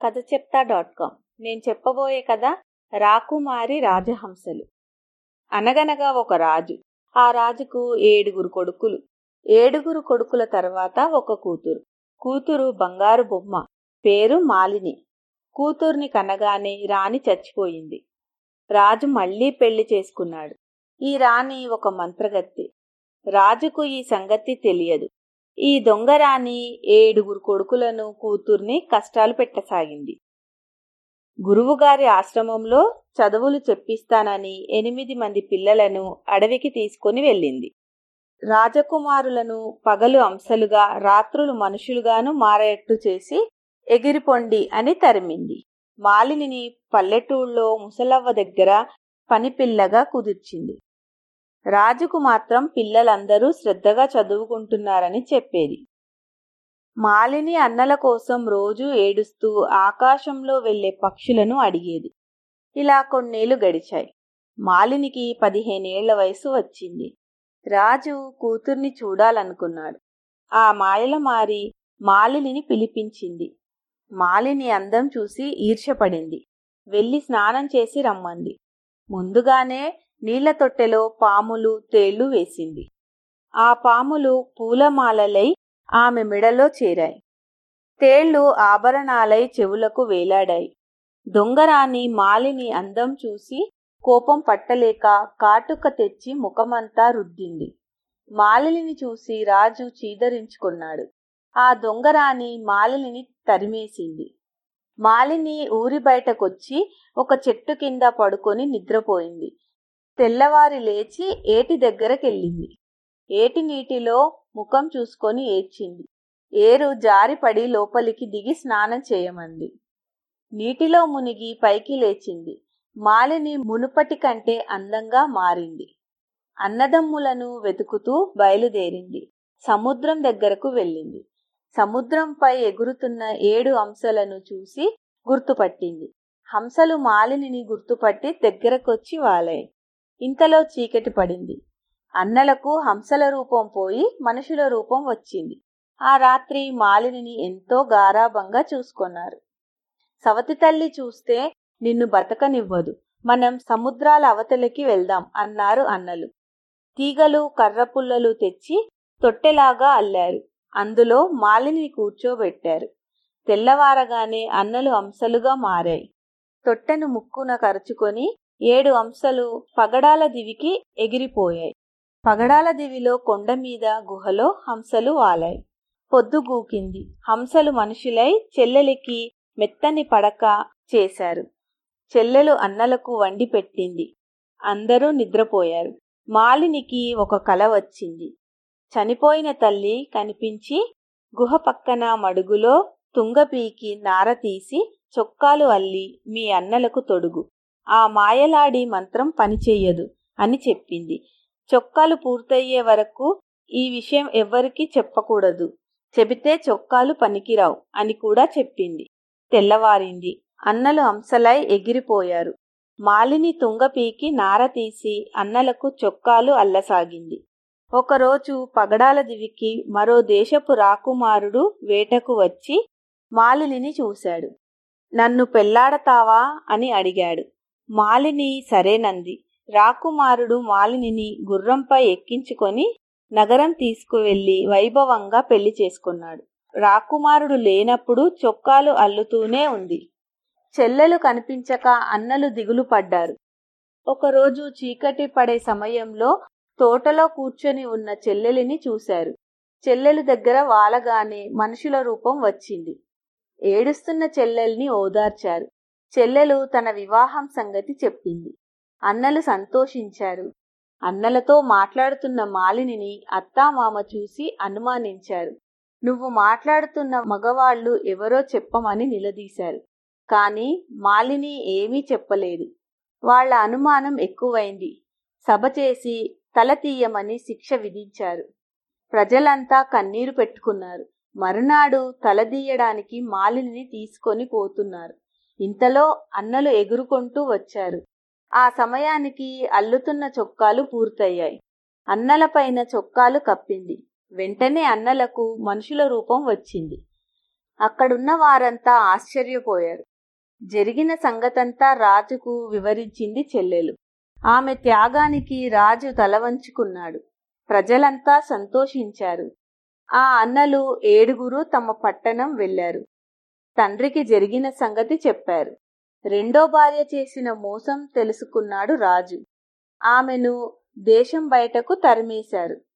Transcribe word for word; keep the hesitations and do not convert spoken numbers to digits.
కథ చెప్తా dot com. నేను చెప్పబోయే కథ రాకుమారి రాజహంసలు. అనగనగా ఒక రాజు. ఆ రాజుకు ఏడుగురు కొడుకులు. ఏడుగురు కొడుకుల తర్వాత ఒక కూతురు. కూతురు బంగారు బొమ్మ. పేరు మాలిని. కూతుర్ని కనగానే రాణి చచ్చిపోయింది. రాజు మళ్లీ పెళ్లి చేసుకున్నాడు. ఈ రాణి ఒక మంత్రగత్తె. రాజుకు ఈ సంగతి తెలియదు. ఈ దొంగరాణి ఏడుగురు కొడుకులను కూతుర్ని కష్టాలు పెట్టసాగింది. గురువుగారి ఆశ్రమంలో చదువులు చెప్పిస్తానని ఎనిమిది మంది పిల్లలను అడవికి తీసుకుని వెళ్ళింది. రాజకుమారులను పగలు అంశలుగా రాత్రులు మనుషులుగాను మారేట్టు చేసి ఎగిరిపొండి అని తరిమింది. మాలినిని పల్లెటూళ్ళలో ముసలవ్వ దగ్గర పనిపిల్లగా కుదిర్చింది. రాజుకు మాత్రం పిల్లలందరూ శ్రద్ధగా చదువుకుంటున్నారని చెప్పేది. మాలిని అన్నల కోసం రోజూ ఏడుస్తూ ఆకాశంలో వెళ్లే పక్షులను అడిగేది. ఇలా కొన్నేళ్లు గడిచాయి. మాలినికి పదిహేనేళ్ల వయసు వచ్చింది. రాజు కూతుర్ని చూడాలనుకున్నాడు. ఆ మాయలమారి మాలినిని పిలిపించింది. మాలిని అందం చూసి ఈర్ష్యపడింది. వెళ్లి స్నానం చేసి రమ్మంది. ముందుగానే నీళ్ల తొట్టెలో పాములు తేళ్లు వేసింది. ఆ పాములు పూలమాలలై ఆమె మెడలో చేరాయి. తేళ్లు ఆభరణాలై చెవులకు వేలాడాయి. దొంగరాణి మాలిని అందం చూసి కోపం పట్టలేక కాటుక తెచ్చి ముఖమంతా రుద్దింది. మాలిని చూసి రాజు చీదరించుకున్నాడు. ఆ దొంగరాణి మాలిని తరిమేసింది. మాలిని ఊరి బయటకొచ్చి ఒక చెట్టు కింద పడుకొని నిద్రపోయింది. తెల్లవారి లేచి ఏటి దగ్గరకెళ్ళింది. ఏటి నీటిలో ముఖం చూసుకొని ఏడ్చింది. ఏరు జారిపడి లోపలికి దిగి స్నానం చేయమంది. నీటిలో మునిగి పైకి లేచింది. మాలిని మునుపటి కంటే అందంగా మారింది. అన్నదమ్ములను వెతుకుతూ బయలుదేరింది. సముద్రం దగ్గరకు వెళ్ళింది. సముద్రంపై ఎగురుతున్న ఏడు హంసలను చూసి గుర్తుపట్టింది. హంసలు మాలినిని గుర్తుపట్టి దగ్గరకొచ్చి వాలాయి. ఇంతలో చీకటి పడింది. అన్నలకు హంసల రూపం పోయి మనుషుల రూపం వచ్చింది. ఆ రాత్రి మాలినిని ఎంతో గారాబంగా చూసుకున్నారు. సవతి తల్లి చూస్తే నిన్ను బతకనివ్వదు, మనం సముద్రాల అవతలికి వెళ్దాం అన్నారు అన్నలు. తీగలు కర్రపుల్లలు తెచ్చి తొట్టెలాగా అల్లారు. అందులో మాలిని కూర్చోబెట్టారు. తెల్లవారగానే అన్నలు హంసలుగా మారాయి. తొట్టెను ముక్కున కరుచుకొని ఏడు హంసలు పగడాల దివికి ఎగిరిపోయాయి. పగడాల దివిలో కొండమీద గుహలో హంసలు వాలాయి. పొద్దుగూకింది. హంసలు మనుషులై చెల్లెలికి మెత్తని పడక చేశారు. చెల్లెలు అన్నలకు వండి పెట్టింది. అందరూ నిద్రపోయారు. మాలినికి ఒక కల వచ్చింది. చనిపోయిన తల్లి కనిపించి గుహ పక్కన మడుగులో తుంగపీకి నార తీసి చొక్కాలు అల్లి మీ అన్నలకు తొడుగు, ఆ మాయలాడి మంత్రం పనిచెయ్యదు అని చెప్పింది. చొక్కాలు పూర్తయ్యే వరకు ఈ విషయం ఎవ్వరికీ చెప్పకూడదు, చెబితే చొక్కాలు పనికిరావు అని కూడా చెప్పింది. తెల్లవారింది. అన్నలు హంసలై ఎగిరిపోయారు. మాలిని తుంగపీకి నార తీసి అన్నలకు చొక్కాలు అల్లసాగింది. ఒకరోజు పగడాల దివికి మరో దేశపు రాకుమారుడు వేటకు వచ్చి మాలిని చూశాడు. నన్ను పెళ్లాడతావా అని అడిగాడు. మాలిని సరేనంది. రాకుమారుడు మాలినిని గుర్రంపై ఎక్కించుకొని నగరం తీసుకువెళ్లి వైభవంగా పెళ్లి చేసుకున్నాడు. రాకుమారుడు లేనప్పుడు చొక్కాలు అల్లుతూనే ఉంది. చెల్లెలు కనిపించక అన్నలు దిగులు పడ్డారు. ఒకరోజు చీకటి పడే సమయంలో తోటలో కూర్చొని ఉన్న చెల్లెలిని చూశారు. చెల్లెలు దగ్గర వాలగానే మనుషుల రూపం వచ్చింది. ఏడుస్తున్న చెల్లెల్ని ఓదార్చారు. చెల్లెలు తన వివాహం సంగతి చెప్పింది. అన్నలు సంతోషించారు. అన్నలతో మాట్లాడుతున్న మాలినిని అత్తామామ చూసి అనుమానించారు. నువ్వు మాట్లాడుతున్న మగవాళ్లు ఎవరో చెప్పమని నిలదీశారు. కాని మాలిని ఏమీ చెప్పలేదు. వాళ్ల అనుమానం ఎక్కువైంది. సభ చేసి తల తీయమని శిక్ష విధించారు. ప్రజలంతా కన్నీరు పెట్టుకున్నారు. మరునాడు తలదీయడానికి మాలిని తీసుకొని పోతున్నారు. ఇంతలో అన్నలు ఎగురుకొంటూ వచ్చారు. ఆ సమయానికి అల్లుతున్న చొక్కాలు పూర్తయ్యాయి. అన్నలపైన చొక్కాలు కప్పింది. వెంటనే అన్నలకు మనుషుల రూపం వచ్చింది. అక్కడున్న వారంతా ఆశ్చర్యపోయారు. జరిగిన సంగతంతా రాజుకు వివరించింది చెల్లెలు. ఆమె త్యాగానికి రాజు తలవంచుకున్నాడు. ప్రజలంతా సంతోషించారు. ఆ అన్నలు ఏడుగురు తమ పట్టణం వెళ్లారు. తండ్రికి జరిగిన సంగతి చెప్పారు. రెండో భార్య చేసిన మోసం తెలుసుకున్నాడు రాజు. ఆమెను దేశం బయటకు తరిమేశారు.